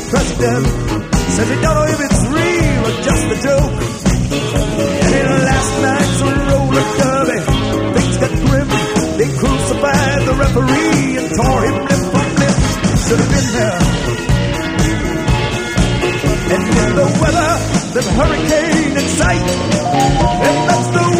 president says he don't know if it's real or just a joke. And in last night's roller derby, things got grim. They crucified the referee and tore him limb from limb. Should have been there. And in the weather, there's a hurricane in sight. And that's the